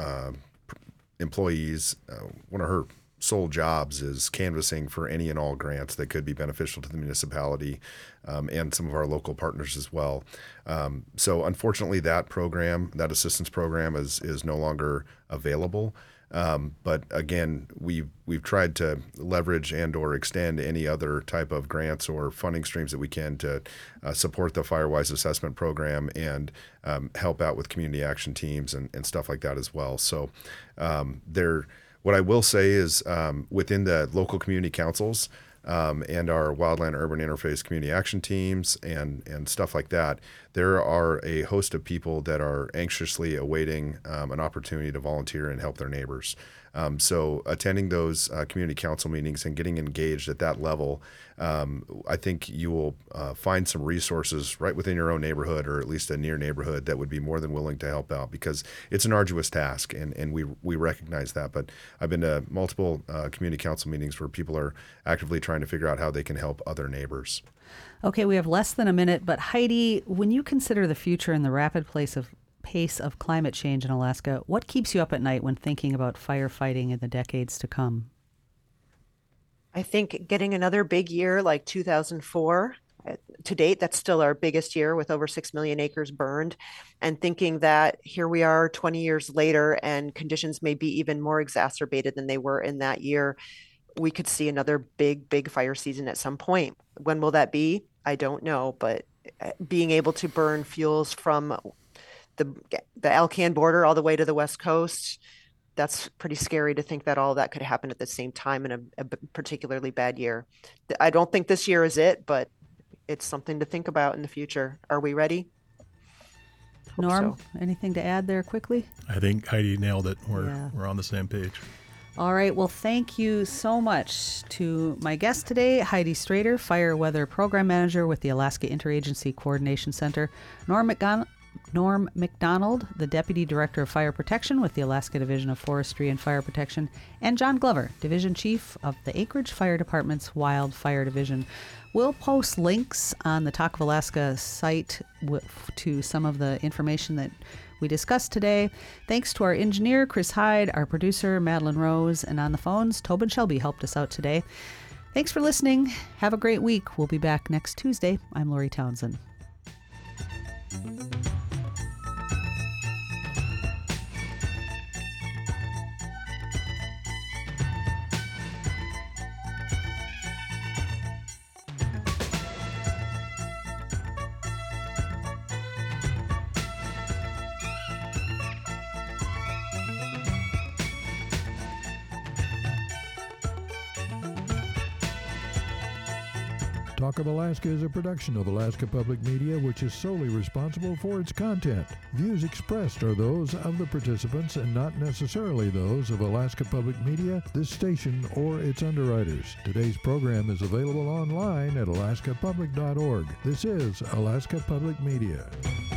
Speaker 3: employees, one of her sole jobs is canvassing for any and all grants that could be beneficial to the municipality and some of our local partners as well. So unfortunately, that assistance program is no longer available. But again, we've tried to leverage and or extend any other type of grants or funding streams that we can to support the FireWise assessment program and help out with community action teams and stuff like that as well. So what I will say is within the local community councils and our wildland urban interface community action teams and stuff like that, there are a host of people that are anxiously awaiting an opportunity to volunteer and help their neighbors. So attending those community council meetings and getting engaged at that level, I think you will find some resources right within your own neighborhood or at least a near neighborhood that would be more than willing to help out, because it's an arduous task and we recognize that. But I've been to multiple community council meetings where people are actively trying to figure out how they can help other neighbors.
Speaker 1: Okay, we have less than a minute, but Heidi, when you consider the future and the rapid pace of climate change in Alaska, what keeps you up at night when thinking about firefighting in the decades to come?
Speaker 5: I think getting another big year like 2004, to date, that's still our biggest year with over 6 million acres burned. And thinking that here we are 20 years later and conditions may be even more exacerbated than they were in that year, we could see another big fire season at some point. When will that be? I don't know, but being able to burn fuels from the Alcan border all the way to the West Coast, that's pretty scary to think that all that could happen at the same time in a particularly bad year. I don't think this year is it, but it's something to think about in the future. Are we ready? Hope
Speaker 1: Norm,
Speaker 5: so.
Speaker 1: anything to add there quickly?
Speaker 4: I think Heidi nailed it.
Speaker 1: Yeah.
Speaker 4: We're on the same page.
Speaker 1: All right. Well, thank you so much to my guest today, Heidi Strader, Fire Weather Program Manager with the Alaska Interagency Coordination Center, Norm McDonald, the Deputy Director of Fire Protection with the Alaska Division of Forestry and Fire Protection, and John Glover, Division Chief of the Anchorage Fire Department's Wildfire Division. We'll post links on the Talk of Alaska site to some of the information that we discussed today. Thanks to our engineer, Chris Hyde, our producer, Madeline Rose, and on the phones, Tobin Shelby helped us out today. Thanks for listening. Have a great week. We'll be back next Tuesday. I'm Lori Townsend.
Speaker 2: Talk of Alaska is a production of Alaska Public Media, which is solely responsible for its content. Views expressed are those of the participants and not necessarily those of Alaska Public Media, this station, or its underwriters. Today's program is available online at alaskapublic.org. This is Alaska Public Media.